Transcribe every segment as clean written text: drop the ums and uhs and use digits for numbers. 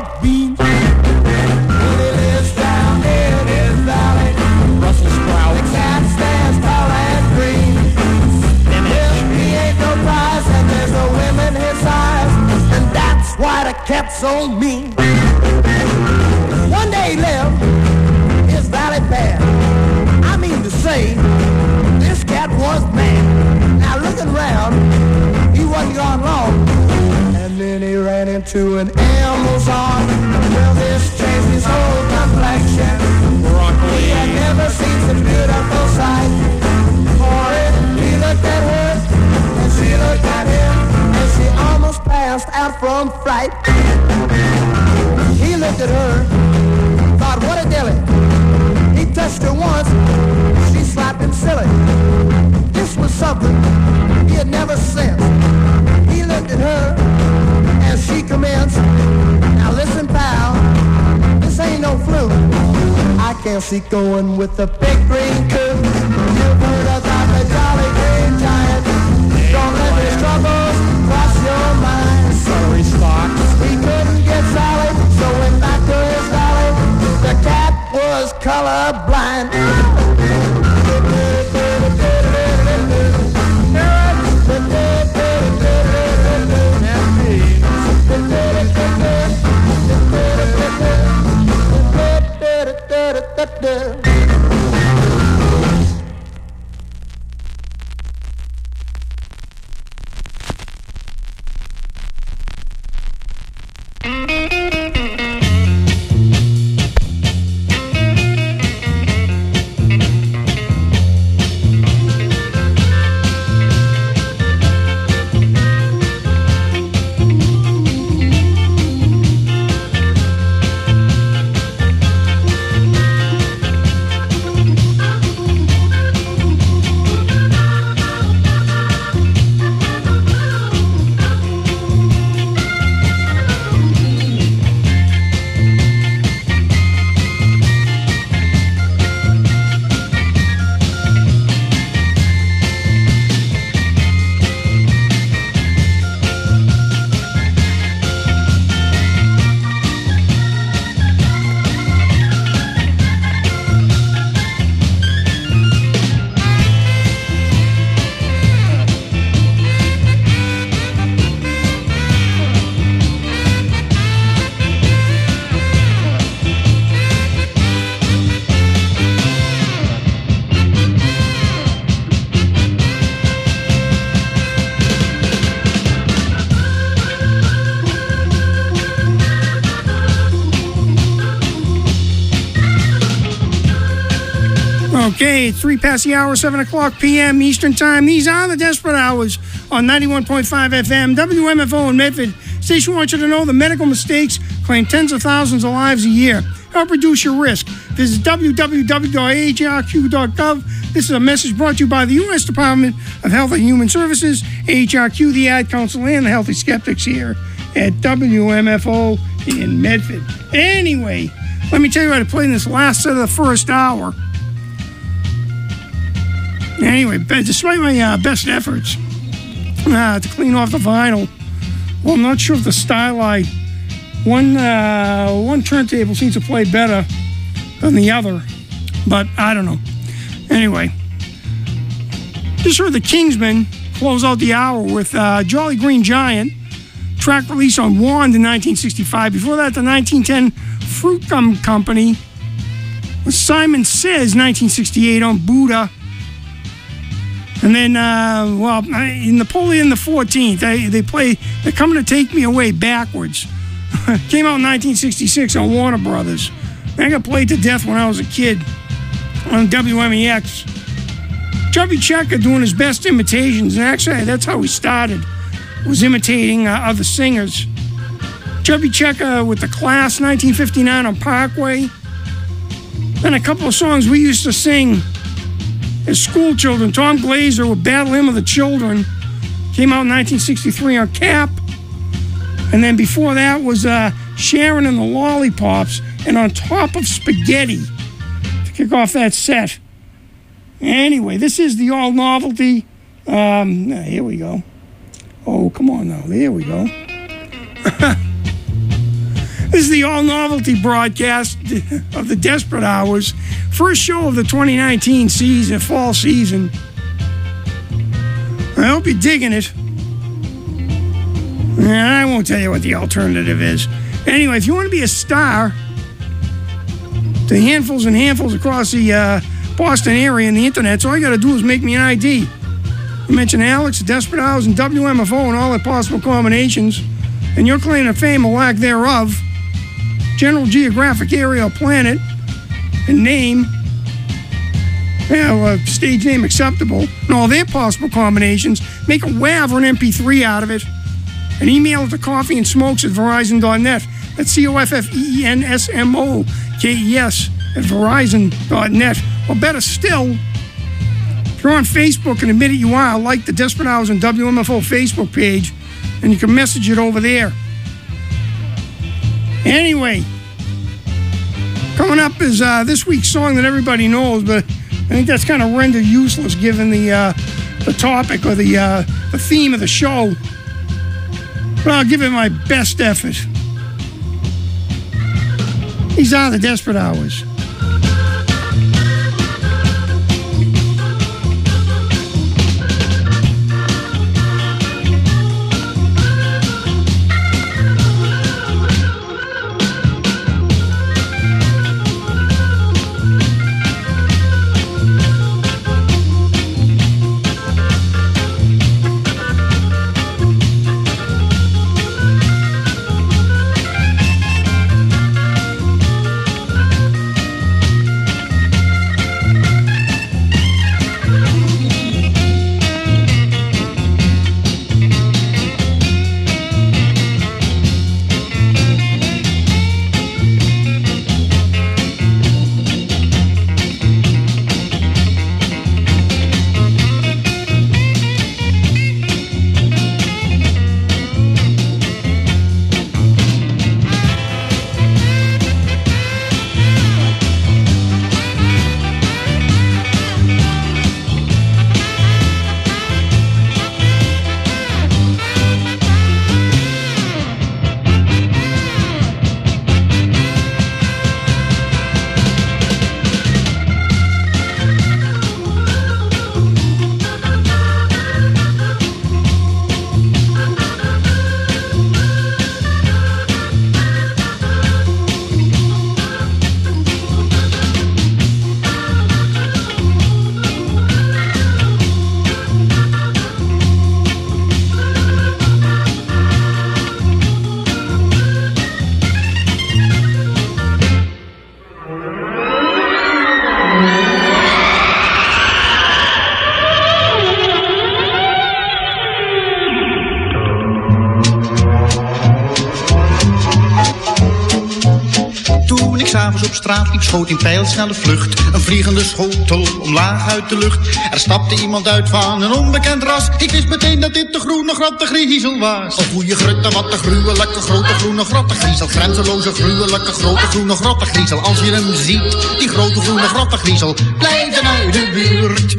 of beans. He lives down in his valley. Brussels sprouts. The cat stands tall and green. He ain't no prize, and there's no women his size, and that's why the cat's so mean. One day he left his valley bad. I mean to say, this cat was mad. Now looking round, he wasn't gone long, and then he ran into an Amazon. Well, this changed his whole complexion. Broccoli. He had never seen such beautiful sight. For it, he looked at her, and she looked at him, and she almost passed out from fright. He looked at her, thought, what a dilly. He touched her once, she slapped him silly. This was something he had never sensed. He looked at her, and she commenced. Now listen, pal, this ain't no fluke. I can't see going with the big green coot. You've heard about the jolly green giant. Don't let his troubles cross your mind. Sorry, Stocks. He couldn't get solid, so went back to his valley. The cat was colorblind. Okay, 3 past the hour, 7 o'clock p.m. Eastern Time. These are the Desperate Hours on 91.5 FM, WMFO in Medford. Station wants you to know the medical mistakes claim tens of thousands of lives a year. Help reduce your risk. Visit www.ahrq.gov. This is a message brought to you by the U.S. Department of Health and Human Services, AHRQ, the Ad Council, and the Healthy Skeptics here at WMFO in Medford. Anyway, let me tell you what I played in this last set of the first hour. Anyway, despite my best efforts to clean off the vinyl, well, I'm not sure if the Stylite, one turntable seems to play better than the other, but I don't know. Anyway, just heard the Kingsmen close out the hour with Jolly Green Giant, track released on Wand in 1965. Before that, the 1910 Fruit Gum Company with Simon Says, 1968 on Buddha. And then, in Napoleon the 14th, they're coming to take me away backwards. Came out in 1966 on Warner Brothers. I got played to death when I was a kid on WMEX. Chubby Checker doing his best imitations, and actually that's how he started, was imitating other singers. Chubby Checker with The Class, 1959 on Parkway. Then a couple of songs we used to sing as school children. Tom Glazer with Battle Hymn of the Children came out in 1963 on Cap. And then before that was Sharon and the Lollipops and On Top of Spaghetti to kick off that set. Anyway, this is the All Novelty. Here we go. Oh, come on now. There we go. This is the all-novelty broadcast of the Desperate Hours. First show of the 2019 season, fall season. I hope you're digging it. And I won't tell you what the alternative is. Anyway, if you want to be a star to handfuls and handfuls across the Boston area and the internet, so all you got to do is make me an ID. You mention Alex, Desperate Hours, and WMFO and all their possible combinations, and your claim to fame or lack thereof, general geographic area or planet, and name, stage name acceptable, and all their possible combinations, make a WAV or an MP3 out of it, and email it to coffeeandsmokes@verizon.net. That's COFFEENSMOKES@verizon.net. Or better still, if you're on Facebook and admit it you are, like the Desperate Hours and WMFO Facebook page, and you can message it over there. Anyway, coming up is this week's song that everybody knows, but I think that's kind of rendered useless given the topic or the theme of the show. But I'll give it my best effort. These are the Desperate Hours. Op straat liep, schoot in pijlsnelle vlucht. Een vliegende schotel omlaag uit de lucht. Er stapte iemand uit van een onbekend ras. Ik wist meteen dat dit de groene grotte griezel was. Een goeie grutte, wat de gruwelijke grote groene grotte griezel. Grenzeloze gruwelijke grote groene grotte griezel. Als je hem ziet, die grote groene grotte griezel, blijf dan uit de buurt.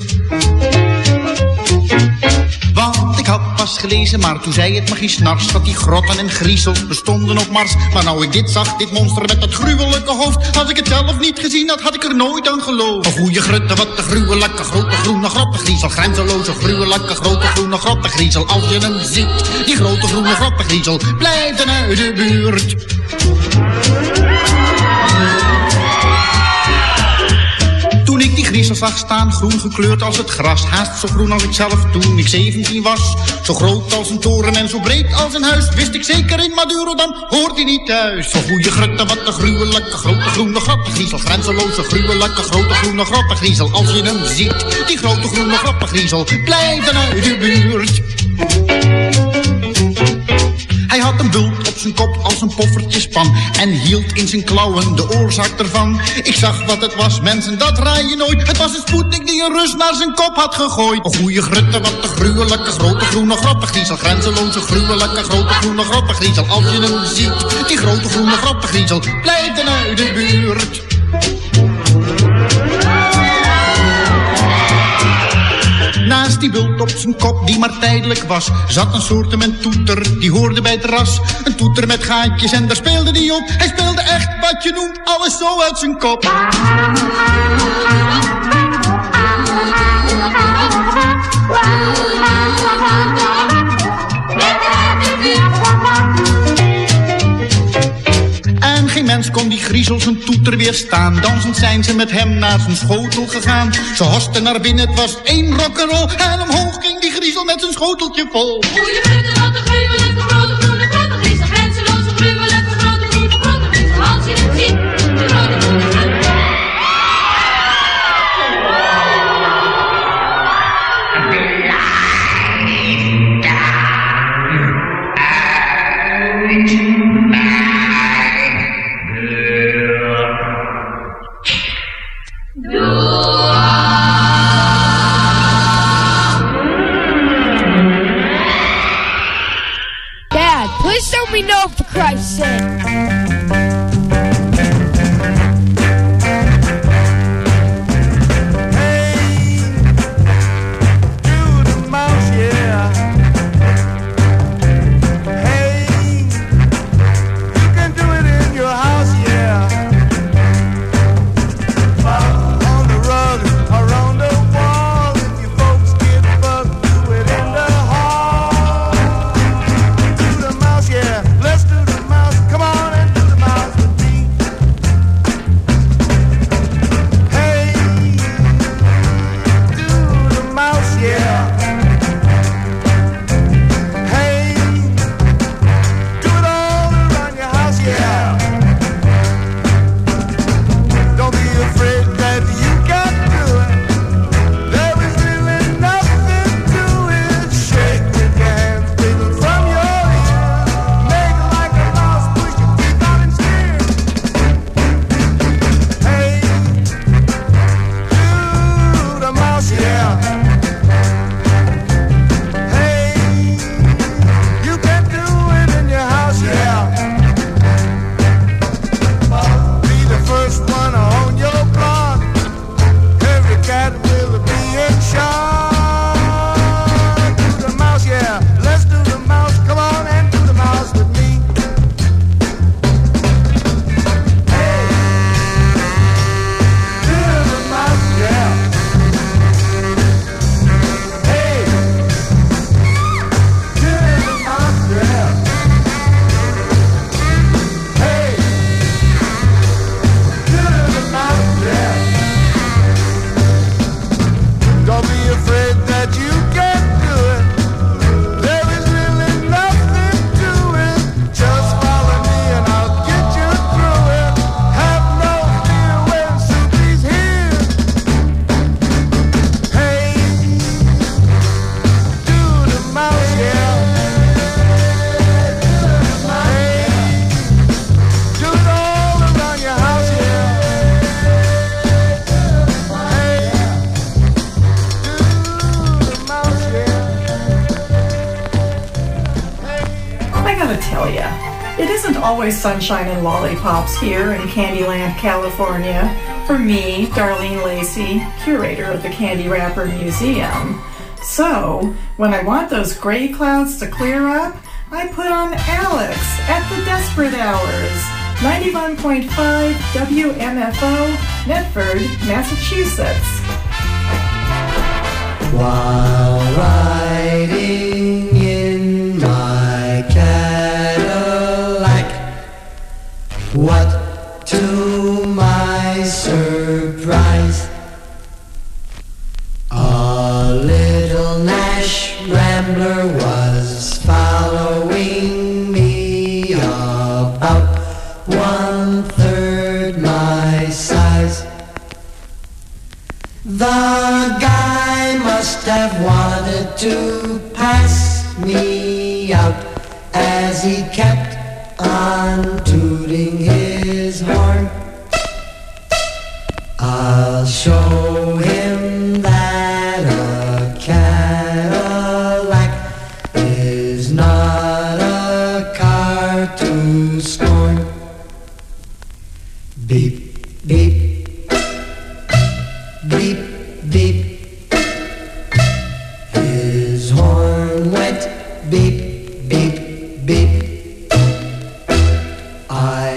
Want ik had pas gelezen, maar toen zei het magisch nars, dat die grotten en griezels bestonden op Mars. Maar nou ik dit zag, dit monster met dat gruwelijke hoofd, als ik het zelf niet gezien had, had ik er nooit aan geloofd. Een goeie grutte, wat de gruwelijke grote groene grotte griezel. Grenzeloze gruwelijke grote groene grotte griezel. Als je hem ziet, die grote groene grotte griezel, blijf dan uit de buurt. Toen ik die griezel zag staan, groen gekleurd als het gras, haast zo groen als ik zelf toen ik 17 was. Zo groot als een toren en zo breed als een huis, wist ik zeker in Maduro, dan hoort hij niet thuis. Zo'n goeie grutte, wat de gruwelijke grote groene grotte griezel. Grenzeloze gruwelijke grote groene grotte griezel. Als je hem ziet, die grote groene grotte griezel, blijf dan uit de buurt. Hij had een bult op zijn kop als een poffertjespan en hield in zijn klauwen de oorzaak ervan. Ik zag wat het was, mensen, dat raai je nooit. Het was een Sputnik die een Rus naar zijn kop had gegooid. Een goeie grutte, wat de gruwelijke grote groene grotte griezel. Grenzeloze gruwelijke grote groene grotte griezel. Als je hem ziet, die grote groene grotte griezel, blijf dan uit de buurt. Naast die bult op zijn kop die maar tijdelijk was, zat een soortement toeter, die hoorde bij het ras. Een toeter met gaatjes en daar speelde die op. Hij speelde echt wat je noemt, alles zo uit zijn kop. En geen mens kon die griezel zijn toeter weerstaan. Dansend zijn ze met hem naar zijn schotel gegaan. Ze hosten naar binnen, het was één rock'n'roll. En omhoog ging die griezel met zijn schoteltje vol. Goeie punten, wat een gruwelijke grote groene grote griezel. Grenzeloze gruwelijke grote groene grote griezel. Als je het ziet, de grote groene grote. Dad, please let me know for Christ's sake. Always sunshine and lollipops here in Candyland, California. For me, Darlene Lacey, curator of the Candy Wrapper Museum. So, when I want those gray clouds to clear up, I put on Alex at the Desperate Hours. 91.5 WMFO, Medford, Massachusetts. While riding in my Cadillac, what to my surprise, a little Nash Rambler was following me about 1/3 my size. The guy must have wanted to pass me out as he kept on tooting his horn. I'll show him that a Cadillac is not a car to scorn. Beep, beep, beep, beep.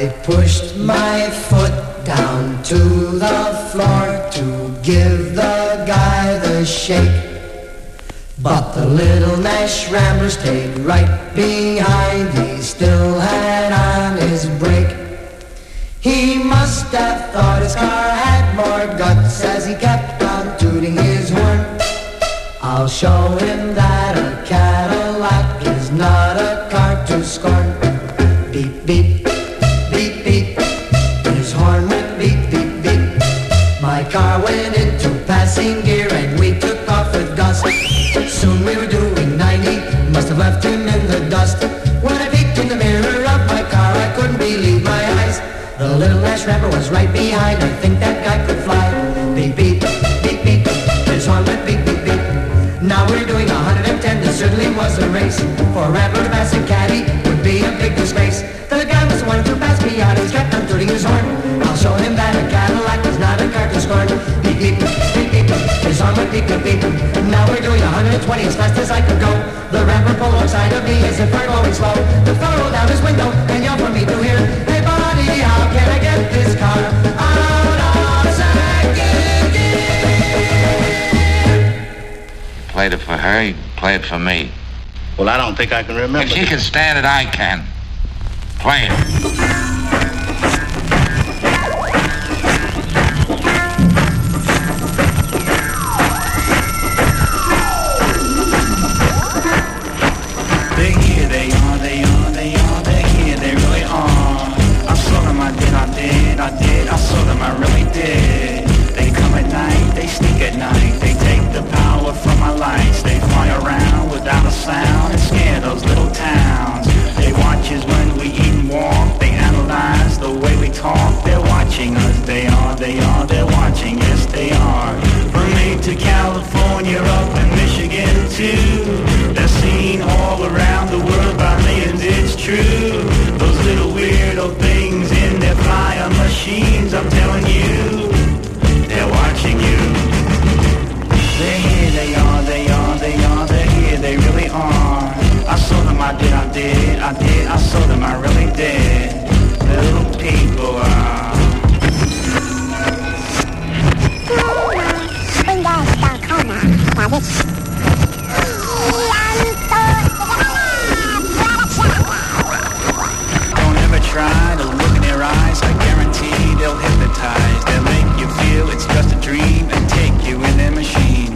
I pushed my foot down to the floor to give the guy the shake. But the little Nash Rambler stayed right behind. He still had on his brake. He must have thought his car had more guts as he kept on tooting his horn. I'll show him that a Cadillac is not a car to scorn. Beep, beep, beep, beep. His horn went beep, beep, beep. My car went into passing gear and we took off with gust. Soon we were doing 90, must have left him in the dust. When I peeked in the mirror of my car, I couldn't believe my eyes. The little Nash Rambler was right behind. I think that guy could fly. Beep, beep, beep, beep. His horn went beep, beep, beep. Now we're doing 110. This certainly was a race. For a Rambler to pass a caddy would be a big disgrace. The guy must have wanted to pass me out. He kept on tooting his horn. I'll show him that a Cadillac is not a car to scorn. Beep, beep, beep, beep. His horn went beep, beep, beep. Now we're doing 120 as fast as I could go. The Rambler pulled alongside of me as if we're going slow. The fellow rolled down his window and yelled for me to hear, "Hey buddy, how can I get this car out of second gear?" Played it for her, he played it for me. Well, I don't think I can remember. If she can stand it, I can. Play it. I saw them, I really did. They come at night, they sneak at night. They take the power from my lights. They fly around without a sound and scare those little towns. They watch us when we eat and walk. They analyze the way we talk. They're watching us, they're watching, yes they are. From Maine to California, up in Michigan too. They're seen all around the world by millions, it's true. Those little weirdo things in their flying machines, I'm telling you, they're watching you. They're here, they are, they're here, they really are. I saw them, I saw them, I really did. Little people are. Don't ever try to look in their eyes. I guarantee they'll hypnotize. They'll make you feel it's just a dream and take you in their machine.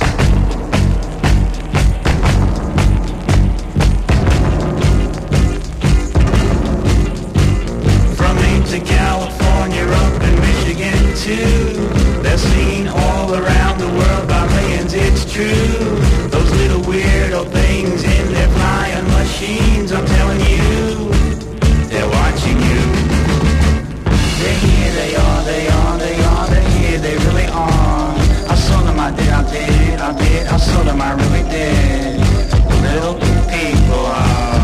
From Maine to California, up in Michigan too. They're seen all around the world by millions, it's true. Those little weirdo things in their flying machines, I'm telling you, they're watching you. They're here, they are, they're here, they really are. I saw them, I saw them, I really did. Little people are.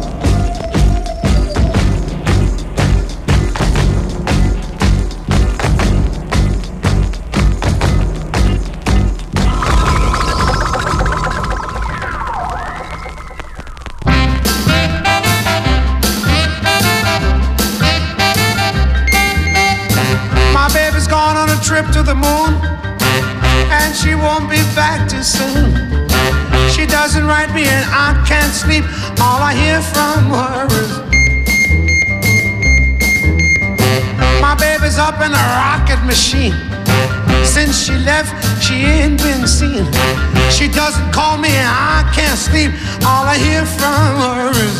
Trip to the moon, and she won't be back too soon. She doesn't write me and I can't sleep. All I hear from her is my baby's up in a rocket machine. Since she left, she ain't been seen. She doesn't call me and I can't sleep. All I hear from her is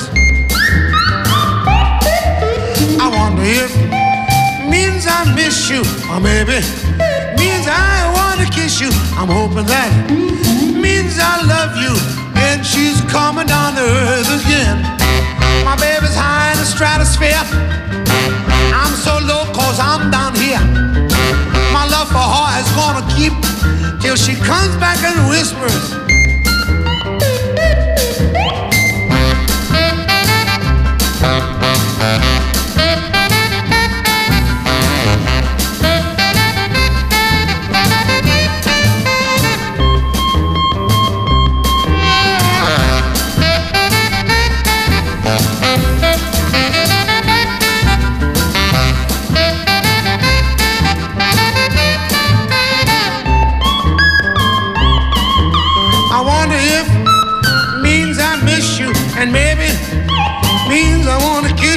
I wonder if means I miss you, or maybe means I want to kiss you. I'm hoping that means I love you, and she's coming down to earth again. My baby's high in the stratosphere. I'm so low 'cause I'm down here. My love for her is gonna keep till she comes back and whispers.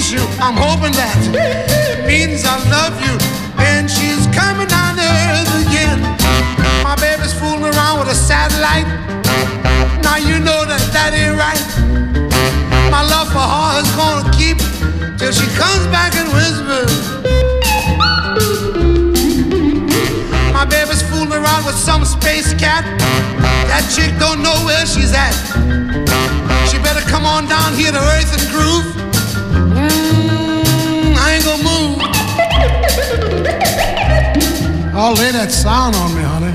kiss you. I'm hoping that means I love you. And she's coming down to earth again. My baby's fooling around with a satellite. Now you know that ain't right. My love for her is gonna keep till she comes back and whispers. My baby's fooling around with some space cat. That chick don't know where she's at. She better come on down here to earth and groove. I ain't gonna move. I'll lay that sound on me, honey.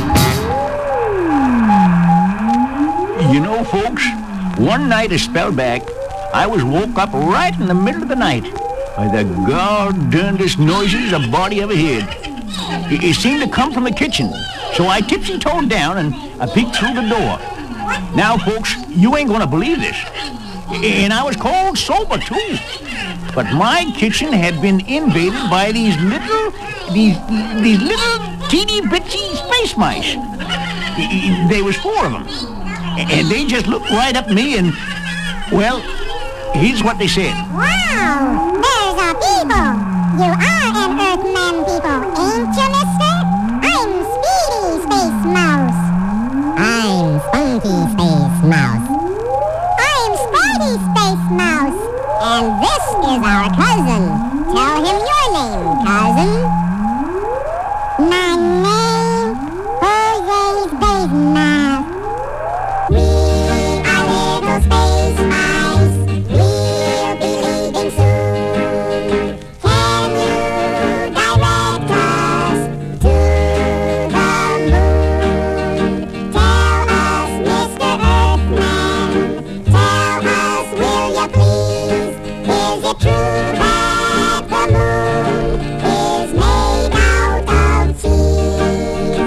You know, folks, one night a spell back, I was woke up right in the middle of the night by the god-darndest noises a body ever heard. It seemed to come from the kitchen, so I tipsy-toed down and I peeked through the door. Now, folks, you ain't gonna believe this. And I was cold sober, too. But my kitchen had been invaded by these little teeny-bitsy space mice. There was 4 of them. And they just looked right up at me and, well, here's what they said. Wow, there's a people. You are an Earthman people, ain't you, mister? I'm Speedy Space Mouse. I'm Spunky Space Mouse. I'm Spidey Space Mouse. And this is our cousin. Tell him your name, cousin. My name, Jose Space Mouse. We are little space mice. We'll be leaving soon. Can you direct us to the moon? Tell us, Mr. Earthman. Tell us, will you please? Is it true that the moon is made out of cheese?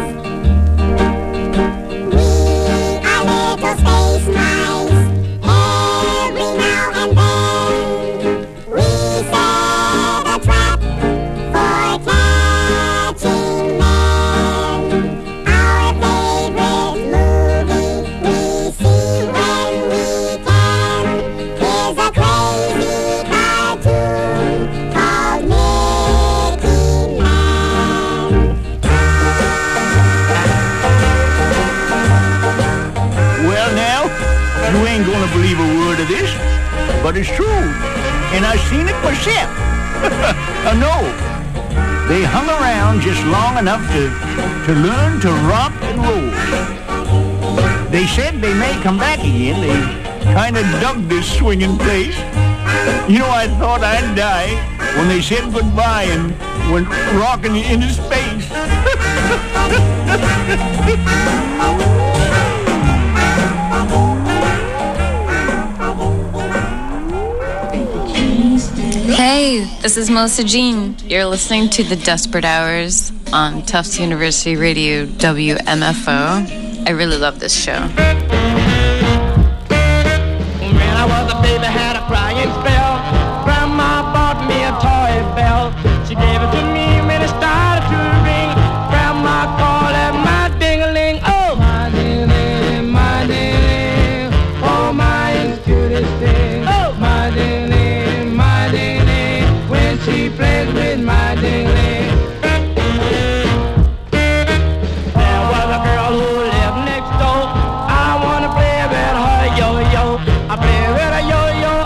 We are little space mice. Every now and then we set a trap for catching men. Our favorite movie we see when we can is a crazy cartoon called Mickey Man. Well, now, you ain't gonna believe a word of this, but it's true. And I've seen it myself. I know. They hung around just long enough to learn to rock and roll. They said they may come back again. They kind of dug this swinging place. You know, I thought I'd die when they said goodbye and went rocking into space. Hey, this is Melissa Jean. You're listening to The Desperate Hours on Tufts University Radio WMFO. I really love this show. When I was a baby, had a crying spell. Grandma bought me a toy bell. She gave it to me when it started to ring. Grandma called it my ding-a-ling. Oh, my ding-a-ling, my ding-a-ling. Oh, my cutest thing. Oh, my ding-a-ling, my ding-a-ling. When she plays with my ding-a-ling. There was a girl who lived next door. I wanna play with her yo-yo. I play with her yo-yo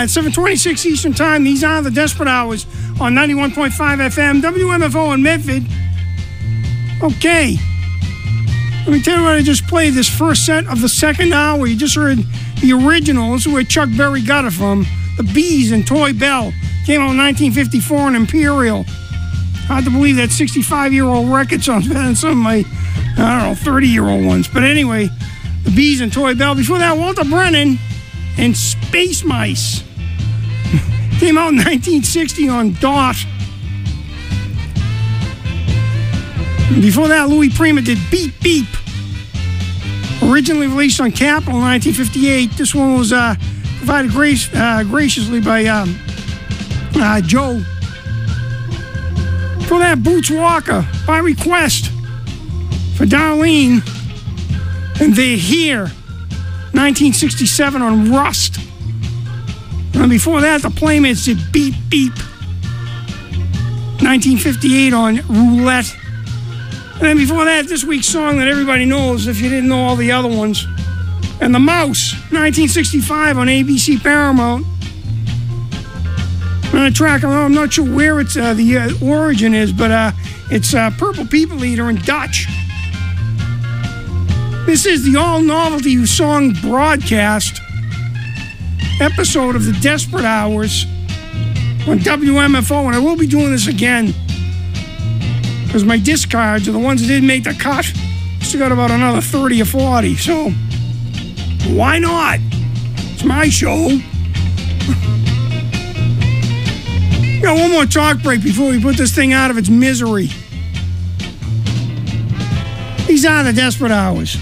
at 7:26 Eastern Time. These are the Desperate Hours on 91.5 FM, WMFO in Medford. Okay. Let me tell you what I just played. This first set of the second hour. You just heard the original. This is where Chuck Berry got it from. The Bees and Toy Bell. Came out in 1954 on Imperial. Hard to believe that 65-year-old record sounds better than some of my, 30-year-old ones. But anyway, the Bees and Toy Bell. Before that, Walter Brennan and Space Mice. Came out in 1960 on Dot. Before that, Louis Prima did Beep Beep. Originally released on Capitol in 1958. This one was provided graciously by Joe. Before that, Boots Walker, by request, for Darlene. And They're Here, 1967 on Rust. And before that, the Playmates did Beep Beep, 1958 on Roulette. And then before that, this week's song that everybody knows, if you didn't know all the other ones. And The Mouse, 1965 on ABC Paramount. And a track, I'm not sure where it's the origin is, but it's Purple People Eater in Dutch. This is the all-novelty song broadcast episode of the Desperate Hours on WMFO, and I will be doing this again. Because my discards are the ones that didn't make the cut. Still got about another 30 or 40, so why not? It's my show. Got one more talk break before we put this thing out of its misery. These are the Desperate Hours.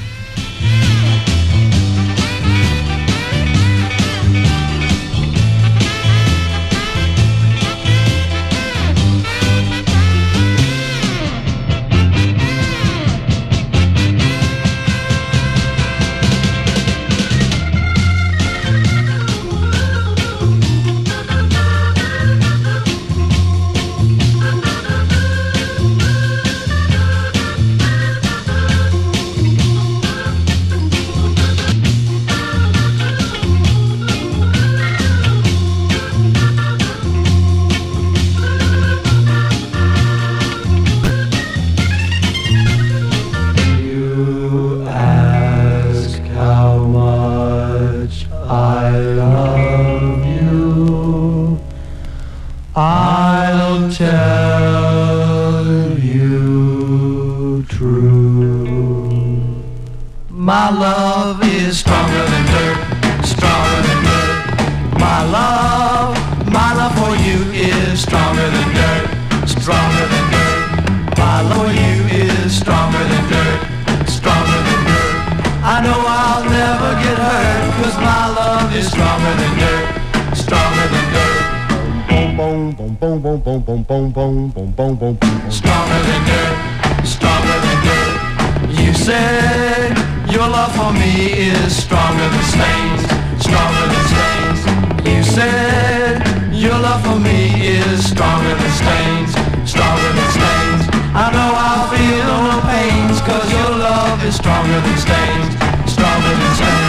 My love is stronger than dirt, stronger than dirt. My love for you is stronger than dirt, stronger than dirt. My love for you is stronger than dirt, stronger than dirt. I know I'll never get hurt, 'cause my love is stronger than dirt, stronger than dirt. Boom, boom, boom, boom, boom, boom, boom, boom, boom, boom, boom, boom. Stronger than dirt, stronger than dirt. You said your love for me is stronger than stains, stronger than stains. You said your love for me is stronger than stains, stronger than stains. I know I'll feel no pains, 'cause your love is stronger than stains, stronger than stains.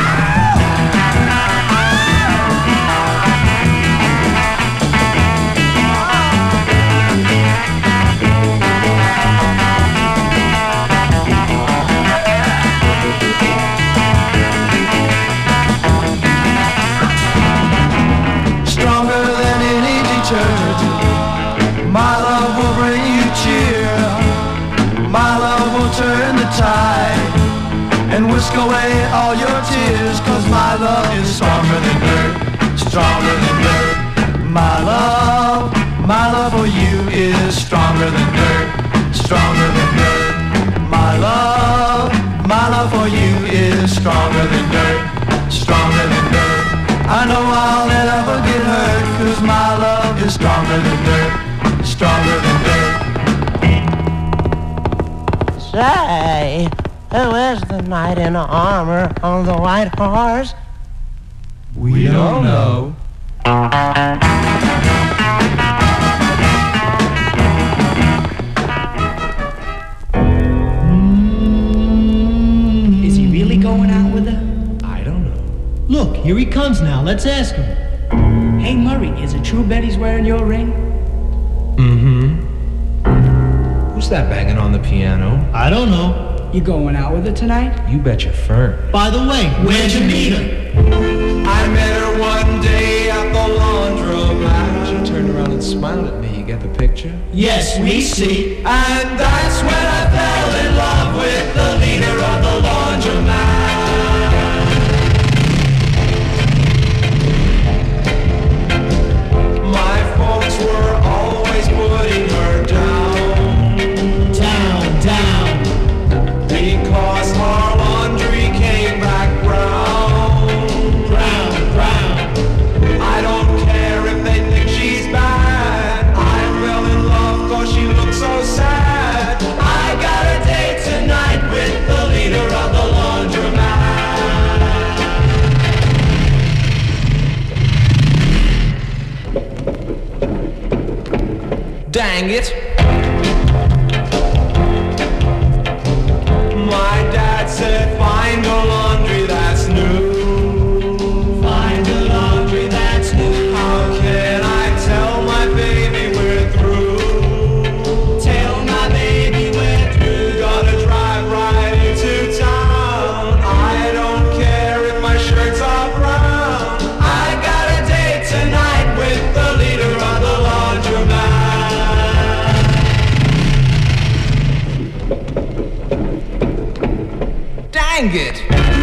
My love will bring you cheer. My love will turn the tide and whisk away all your tears, 'cause my love is stronger than dirt, stronger than dirt. My love for you is stronger than dirt, stronger than dirt. My love for you is stronger than dirt, stronger than dirt. I know I'll never get hurt, 'cause my love is stronger than dirt, stronger than dirt. Say, who is the knight in armor on the white horse? We don't know. Is he really going out with her? I don't know. Look, here he comes now. Let's ask him. Hey, true Betty's wearing your ring? Mm-hmm. Who's that banging on the piano? I don't know. You going out with her tonight? You bet your fern. By the way, where'd you meet her? I met her one day at the laundromat. She turned around and smiled at me. You get the picture? Yes, we see. And that's when I fell in love with the leader of the laundromat. My folks were always putting her down. Down, down. Because our laundry came back brown. Brown, brown. I don't care if they think she's bad. I fell in love cause she looked so sad. I got a date tonight with the leader of the laundromat. Dang it. My dad said, find a laundry that's new. Find a laundry that's new. How can I tell my baby we're through? Tell my baby we're through. Gotta drive right into town. I don't care if my shirts are brown. I got a date tonight with the leader of the laundromat. Dang it!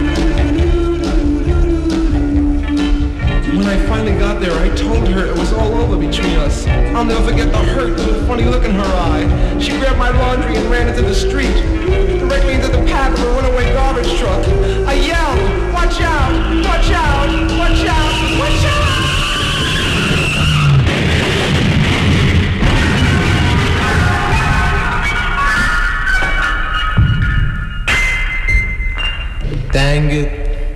When I finally got there, I told her it was all over between us. I'll never forget the hurt and the funny look in her eye. She grabbed my laundry and ran into the street, directly into the path of a runaway garbage truck. I yelled, watch out, watch out, watch out, watch out! Dang it.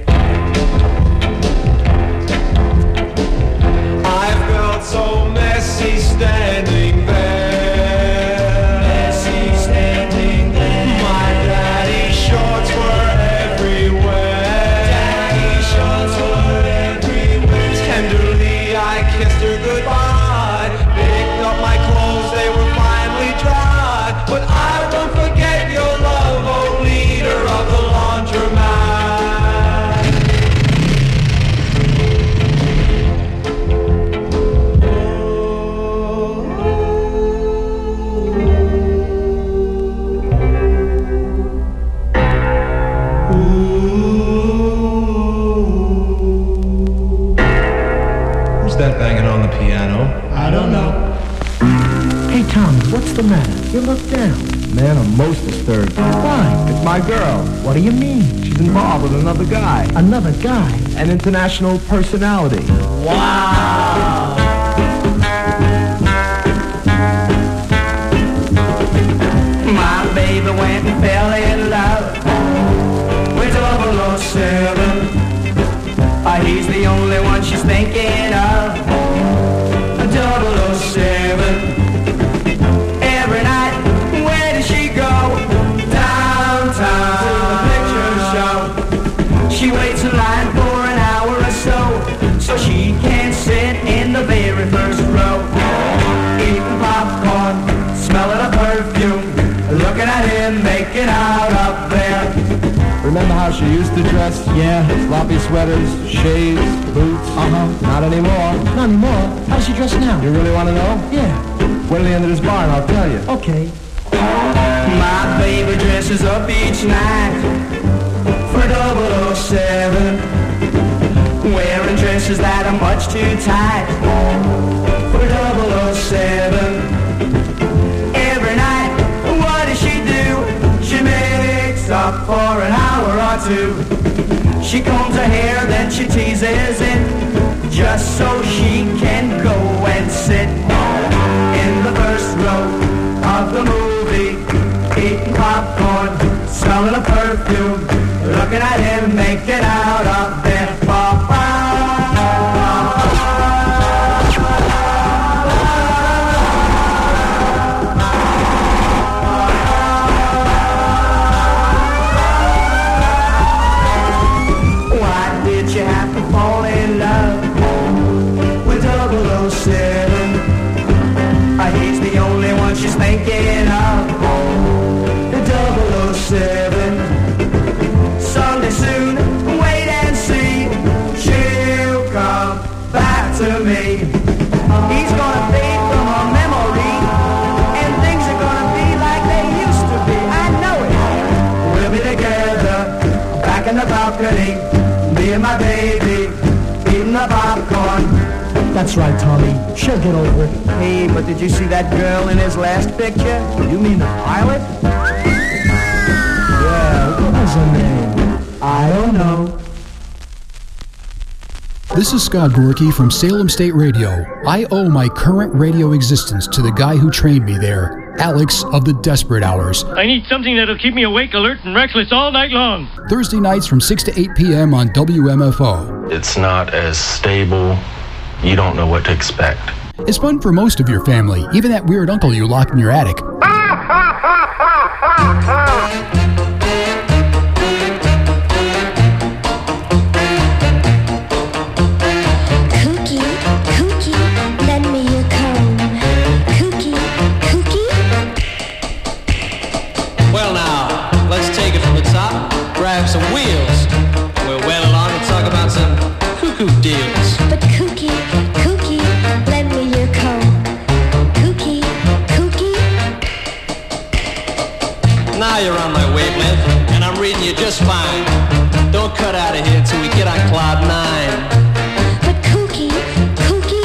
I felt so messy standing there. Messy standing there. My daddy's shorts were everywhere. Daddy's shorts were everywhere. Tenderly I kissed her goodbye. Picked up my clothes, they were finally dry. But I won't forget your love, oh leader of the laundromat. Who's that banging on the piano? I don't know. Hey, Tommy, what's the matter? You look down. Man, I'm most disturbed. Why? It's my girl. What do you mean? She's involved with another guy. Another guy? An international personality. Wow. My baby went and fell in love with 007. He's the only one she's thinking of. 007. Every night, where does she go? Downtown to the picture show. She waits in line for an hour or so she can sit in the very first row. Eating popcorn, smelling a perfume, looking at him making out up there. Remember how she used to dress? Yeah. Sloppy sweaters, shades, boots. Not anymore. Not anymore. How does she dress now? You really want to know? Yeah. Wait till the end of this bar and I'll tell you. Okay. My baby dresses up each night for 007, wearing dresses that are much too tight for 007. Every night, what does she do? She makes up for an hour or two. She combs her hair, then she teases it, just so she can go and sit in the first row of the movie, eating popcorn, smelling a perfume, looking at him making out up there. Why did you have to fall in love with 007? balcony, me and my baby, eating the popcorn. That's right, Tommy. She'll get over it. Hey, but did you see that girl in his last picture? You mean the pilot? Yeah, what was her name? I don't know. This is Scott Gorky from Salem State Radio. I owe my current radio existence to the guy who trained me there, Alex of the Desperate Hours. I need something that'll keep me awake, alert, and restless all night long. Thursday nights from 6 to 8 p.m. on WMFO. It's not as stable. You don't know what to expect. It's fun for most of your family, even that weird uncle you locked in your attic. Some wheels. We're well along to talk about some cuckoo deals. But Kooky, Kooky, lend me your comb. Kooky, Kooky. Now you're on my wavelength, and I'm reading you just fine. Don't cut out of here till we get on cloud 9. But Kooky, Kooky.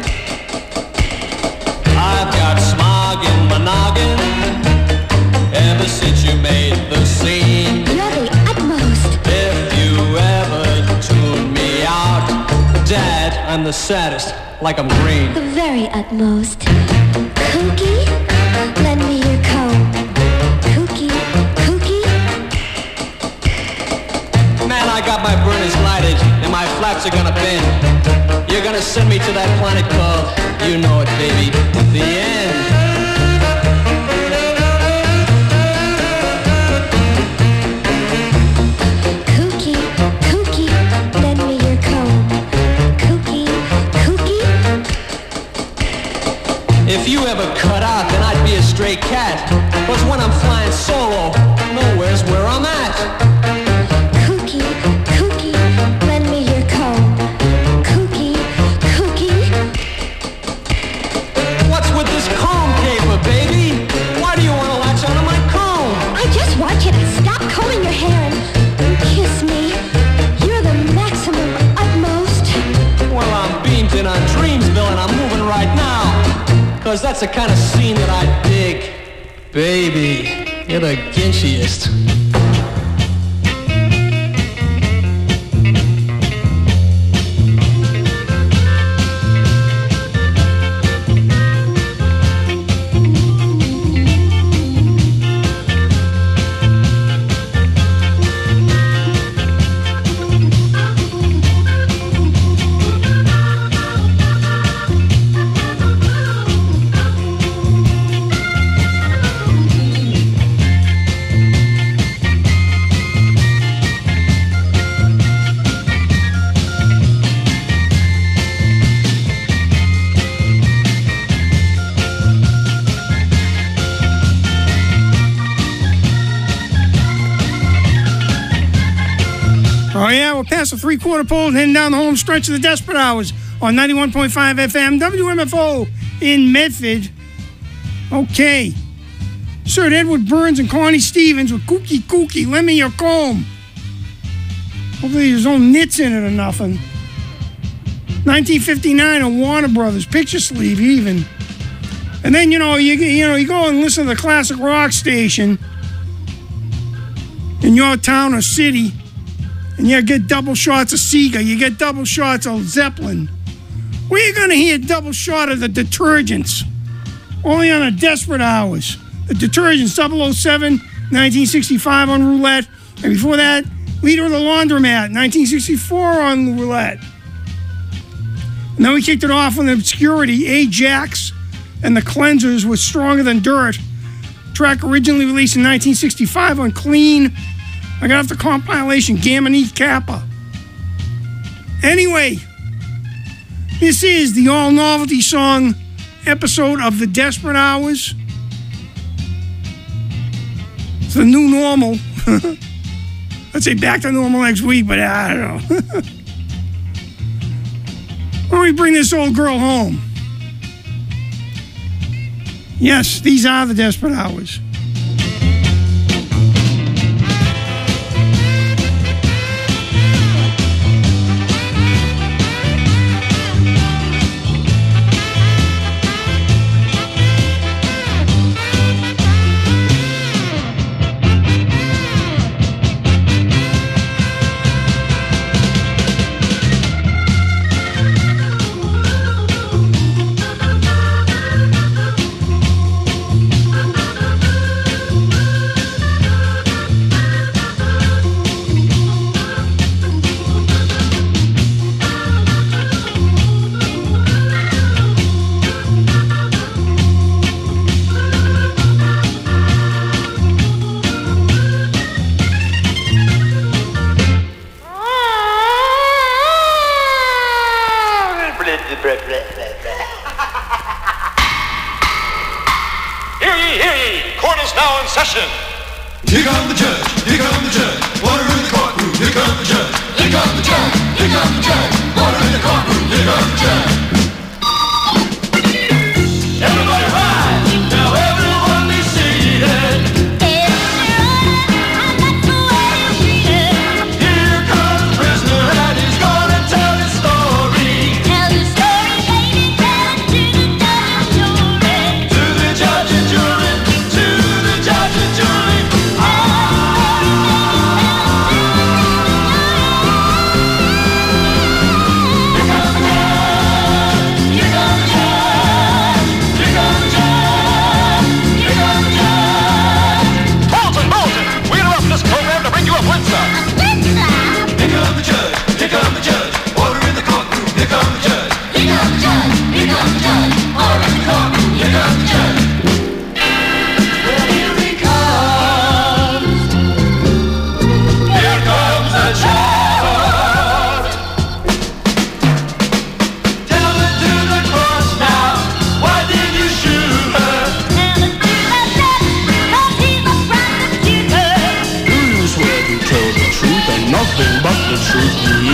I've got smog in my noggin ever since you made the scene. You're the utmost. If you ever tune me out, Dad, I'm the saddest, like I'm green. The very utmost. Kooky, lend me your comb. Kooky, Kooky. Man, I got my burners lighted, and my flaps are gonna bend. You're gonna send me to that planet called, you know it, baby, the end. If you ever cut out, then I'd be a stray cat. Cause when I'm flying solo, nowhere's where I'm at. Kooky, Kooky, lend me your comb. Kooky, Kooky. What's with this comb caper, baby? Why do you want to latch onto my comb? I just want you to stop combing your hair and kiss me. You're the maximum utmost. Well, I'm beamed in on Dreamsville and I'm moving right now. Cause that's the kind of scene that I dig. Baby, you're the ginchiest. Oh, yeah, we're past the three-quarter pole and heading down the home stretch of the Desperate Hours on 91.5 FM, WMFO in Medford. Okay. Sir Edward Burns and Connie Stevens with Kooky Kooky, lend me your comb. Hopefully there's no nits in it or nothing. 1959 on Warner Brothers, picture sleeve even. And then, you go and listen to the classic rock station in your town or city, and you get double shots of Sega, you get double shots of Zeppelin. Where are you going to hear double shot of the detergents? Only on the Desperate Hours. The detergents, 007, 1965 on roulette. And before that, Leader of the Laundromat, 1964 on roulette. And then we kicked it off with Obscurity, Ajax, and the Cleansers with Stronger Than Dirt. Track originally released in 1965 on Clean. I got off the compilation Gamma Ni Kappa. Anyway, this is the all-novelty song episode of the Desperate Hours. It's the new normal. Let's say back to normal next week, but I don't know. Why don't we bring this old girl home? Yes, these are the Desperate Hours. Objection! Here comes the judge, here comes the judge, order in the courtroom, here comes the judge, here comes the judge, here comes the judge, order in the courtroom, here comes the judge. Everybody rise, now everyone be seated. Here comes the prisoner and he's gonna tell his story. Tell his story, baby, tell it to the judge and jury. To the judge and jury, to the judge and jury. Nothing but the truth, do you?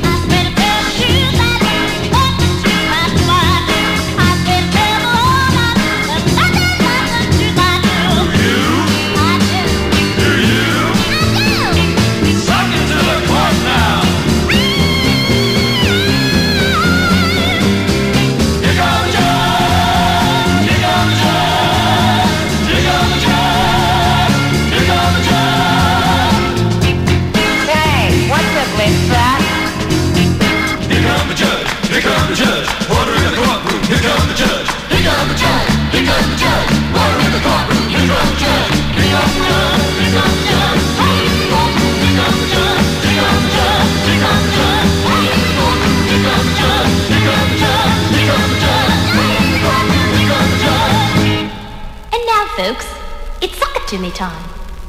Folks, it's suck it to me time.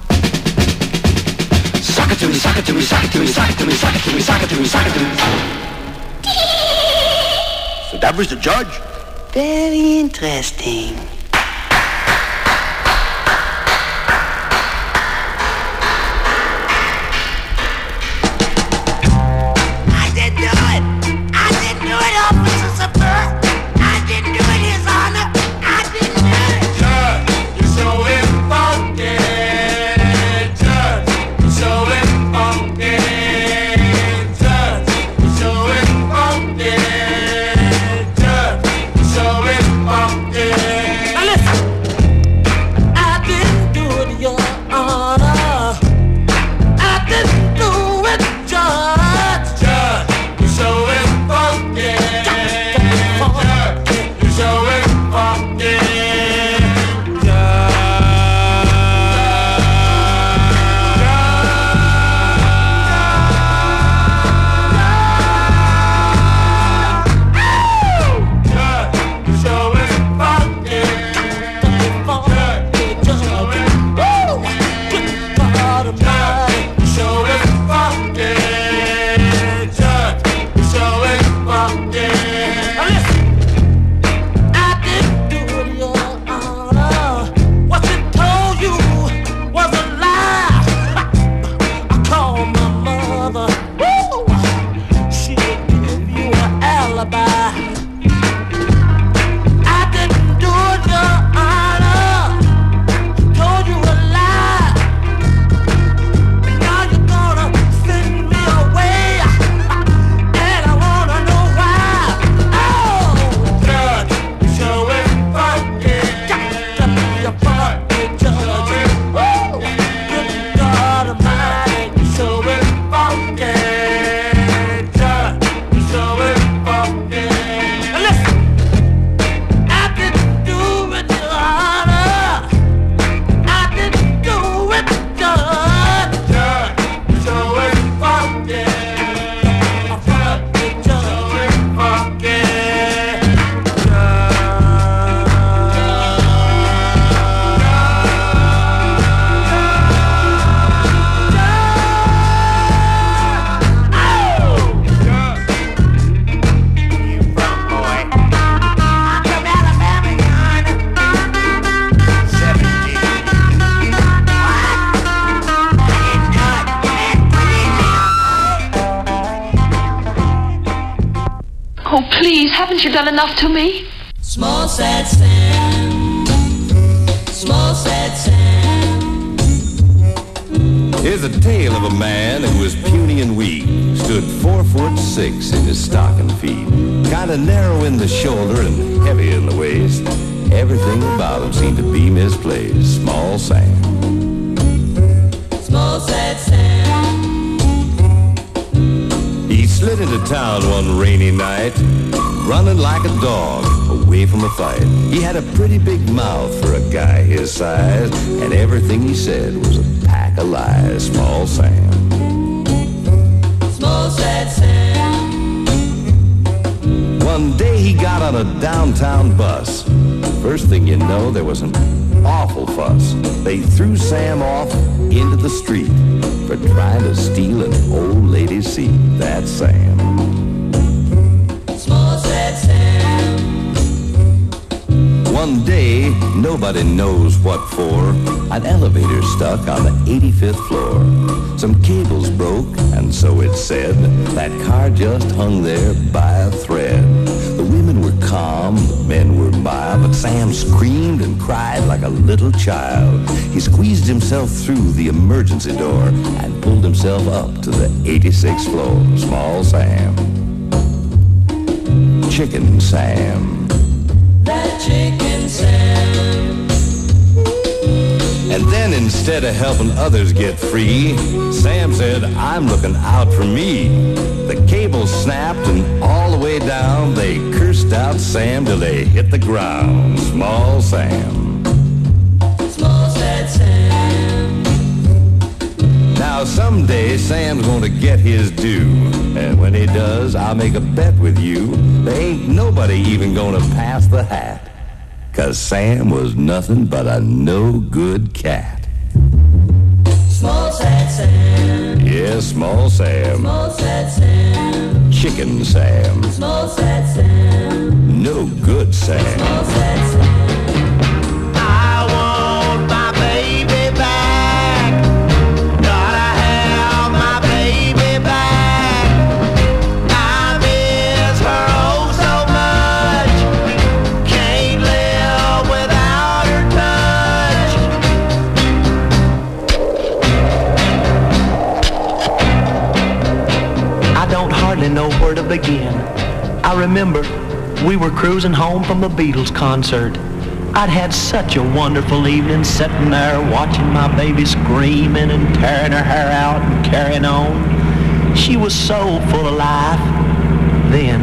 Suck it to me, suck it to me, suck it to me, suck it to me, suck it to me, suck it to me, suck it to me. So that was the judge? Very interesting. I didn't do it. I didn't do it, Officer Sapper. I didn't do it, His Honor. I didn't do it. Judge, you're so funky. Judge, you're so funky. Judge, you're so funky. Judge, you're so funky. Oh, please, haven't you done enough to me? Small sad Sam, small sad Sam. Here's a tale of a man who was puny and weak, stood 4'6" in his stocking feet, kinda narrow in the shoulder and heavy in the waist. Everything about him seemed to be misplaced. Small Sam. Small sad Sam. He slid into town one rainy night, running like a dog away from a fight. He had a pretty big mouth for a guy his size, and everything he said was a pack of lies. Small Sam. Small sad Sam. One day he got on a downtown bus. First thing you know, there was an awful fuss. They threw Sam off into the street for trying to steal an old lady's seat. That's Sam. Small sad Sam. One day, nobody knows what for, an elevator stuck on the 85th floor. Some cables broke, and so it said, that car just hung there by a thread. The women were calm, the men were mild, but Sam screamed and cried like a little child. He squeezed himself through the emergency door and pulled himself up to the 86th floor. Small Sam. Chicken Sam. That Chicken Sam. And then instead of helping others get free, Sam said, I'm looking out for me. The cable snapped and all the way down, they cursed out Sam till they hit the ground. Small Sam. Small sad Sam. Now someday Sam's gonna get his due, and when he does, I'll make a bet with you, there ain't nobody even gonna pass the hat. 'Cause Sam was nothing but a no-good cat. Small sad Sam. Yeah, Small Sam. Small sad Sam. Chicken Sam. Small sad Sam. No good Sam. Small sad Sam. I want my baby back. Gotta have my baby back. I miss her oh so much. Can't live without her touch. I don't hardly know where to begin. I remember we were cruising home from a Beatles concert. I'd had such a wonderful evening sitting there watching my baby screaming and tearing her hair out and carrying on. She was so full of life then.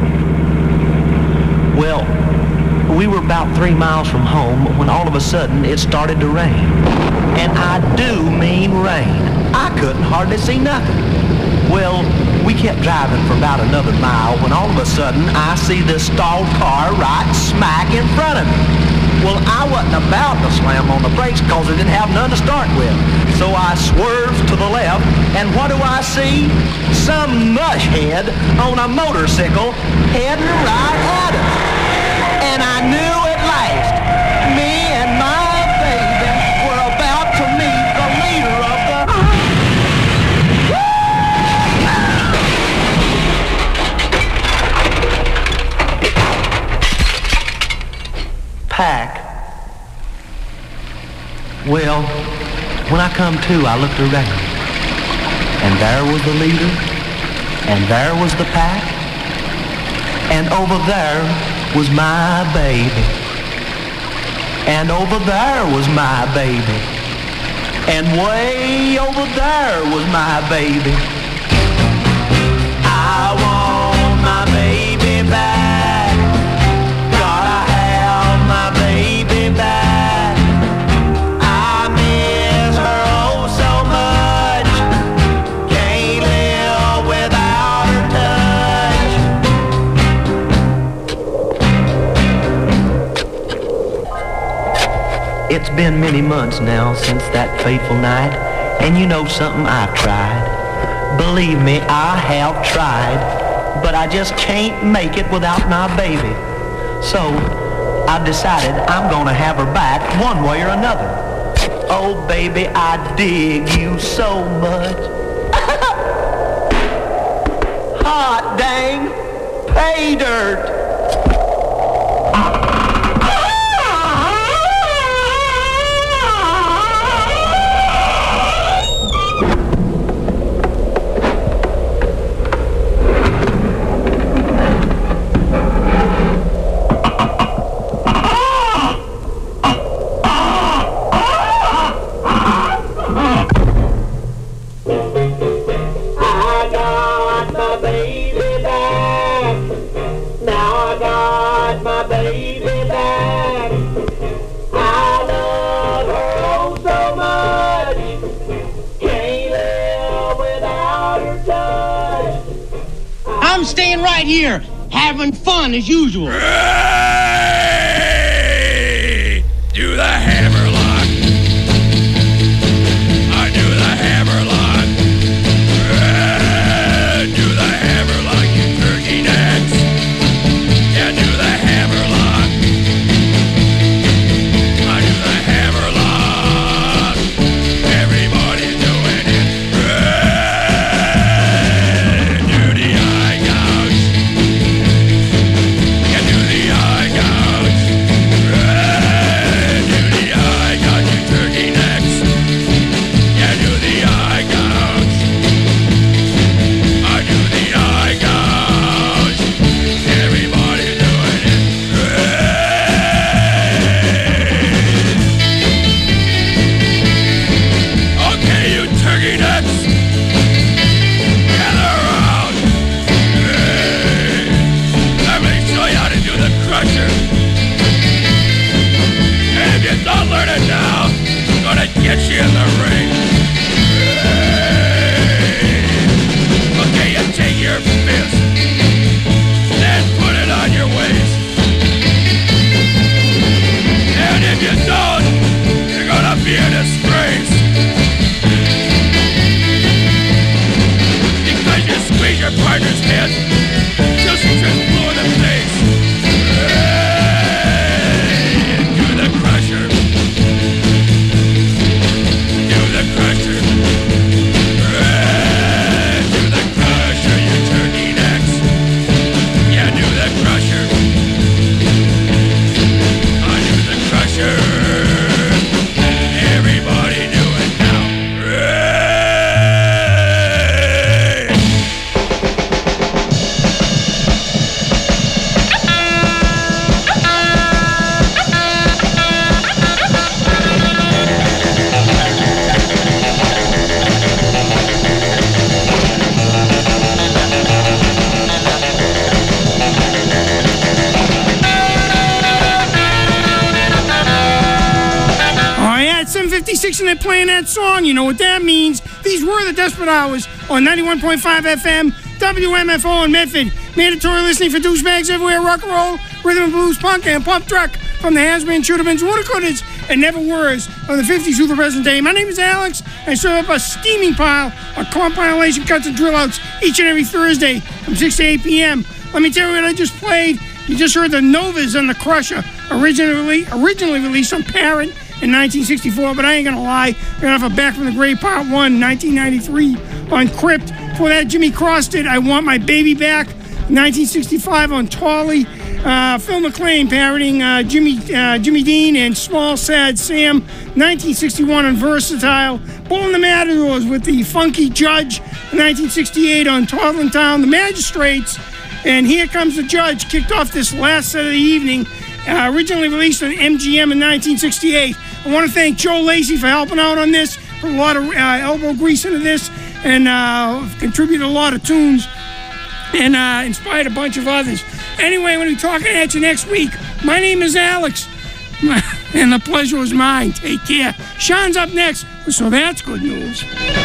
Well, we were about 3 miles from home when all of a sudden it started to rain. And I do mean rain. I couldn't hardly see nothing. Well, we kept driving for about another mile when all of a sudden I see this stalled car right smack in front of me. Well, I wasn't about to slam on the brakes because I didn't have none to start with. So I swerved to the left, and what do I see? Some mushhead on a motorcycle heading right at us. And I knew at last, me and my baby were about to meet the leader of the pack. Well, when I come to, I looked around, and there was the leader, and there was the pack, and over there was my baby, and over there was my baby, and way over there was my baby. I want my baby back. Gotta have my baby back. I miss her oh so much. Can't live without her touch. It's been many months now since that fateful night, and you know something, I've tried. Believe me, I have tried, but I just can't make it without my baby. So, I've decided I'm gonna have her back one way or another. Oh, baby, I dig you so much. Hot dang, pay dirt. I'm staying right here, having fun as usual. Hey! Do the hammerlock. I do the hammerlock. Do the hammerlock, you turkey necks. Yeah, do the hammerlock. I do the hammerlock. Everybody's doing it. Do the eye gouge. Yeah, do the eye gouge. Do the eye gouge, you turkey necks. Yeah, do the eye gouge. I do the eye gouge. Everybody's doing it. Okay, you turkey nuts, gather around. Let me show you how to do the crusher. And if you don't learn it now, I'm gonna get you in the ring. Okay, you take your fist, then put it on your waist. And if you don't, you're gonna be a disgrace. Because you squeeze your partner's head till she turns blue in the face. Do the crusher. Do the crusher. Do the crusher, you turkey necks. Yeah, do the crusher. I do the crusher. Everybody do it now. Oh, yeah, it's 7:56 and they're playing that song. You know what that means. These were the Desperate Hours on 91.5 FM, WMFO in Medford. Mandatory listening for douchebags everywhere, rock and roll, rhythm and blues, punk, and pop truck from the has-been, should-have-beens, woulda-couldas, and never-weres of the 50s through the present day. My name is Alex. I serve up a steaming pile of compilation cuts and drill-outs each and every Thursday from 6 to 8 p.m. Let me tell you what I just played. You just heard the Novas and the Crusher, originally released on Parrot in 1964, but I ain't gonna lie, we're gonna have a Back from the Grave Part 1, 1993 on Crypt. Before that, Jimmy Cross did I Want My Baby Back, 1965 on Tolly. Phil McLean parodying Jimmy Dean and Small Sad Sam, 1961 on Versatile. Bull and the Matadors with the Funky Judge, 1968 on Toddlin' Town. The Magistrates and Here Comes the Judge kicked off this last set of the evening, originally released on MGM in 1968. I want to thank Joe Lacey for helping out on this, put a lot of elbow grease into this, and contributed a lot of tunes and inspired a bunch of others. Anyway, I'm going to be talking at you next week. My name is Alex, and the pleasure was mine. Take care. Sean's up next, so that's good news.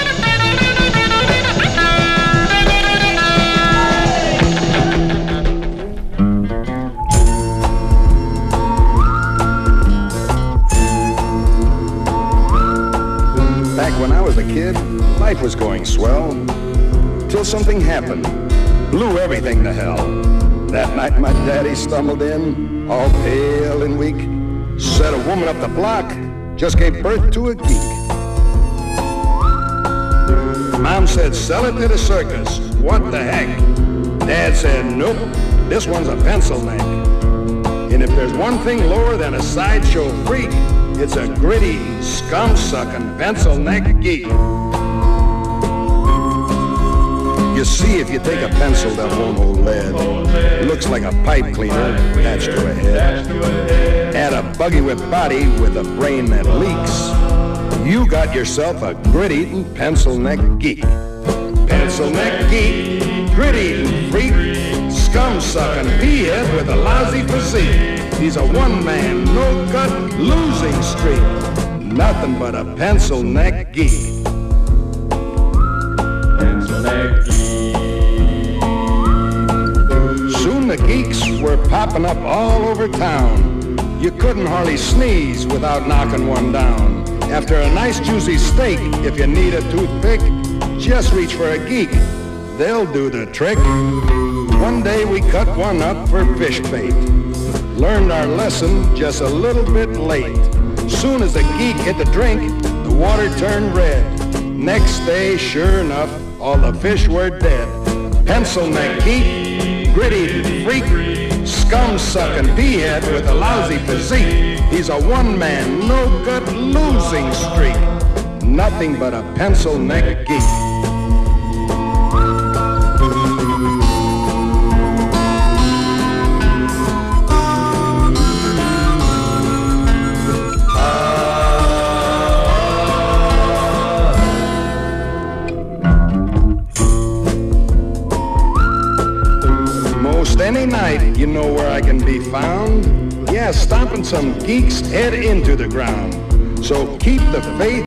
Back when I was a kid, life was going swell, till something happened, blew everything to hell. That night my daddy stumbled in, all pale and weak, said a woman up the block just gave birth to a geek. Mom said, sell it to the circus, what the heck? Dad said, nope, This one's a pencil neck. And if there's one thing lower than a sideshow freak, it's a gritty, scum-sucking pencil neck geek. You see, if you take a pencil that won't hold lead, it looks like a pipe cleaner attached to a head. Add a buggy-whip body with a brain that leaks, you got yourself a grit-eating pencil neck geek. Pencil neck geek, grit-eating freak, scum-sucking pea-head with a lousy physique. He's a one-man, no-gut losing streak. Nothing but a pencil neck geek. Pencil neck geek. Soon the geeks were popping up all over town. You couldn't hardly sneeze without knocking one down. After a nice juicy steak, if you need a toothpick, just reach for a geek. They'll do the trick. One day we cut one up for fish bait. Learned our lesson just a little bit late. Soon as the geek hit the drink, the water turned red. Next day, sure enough, all the fish were dead. Pencil neck geek, gritty freak, scum-sucking pea-head with a lousy physique. He's a one-man, no-gut losing streak. Nothing but a pencil neck geek. Any night, you know where I can be found. Yeah, stomping some geek's head into the ground. So keep the faith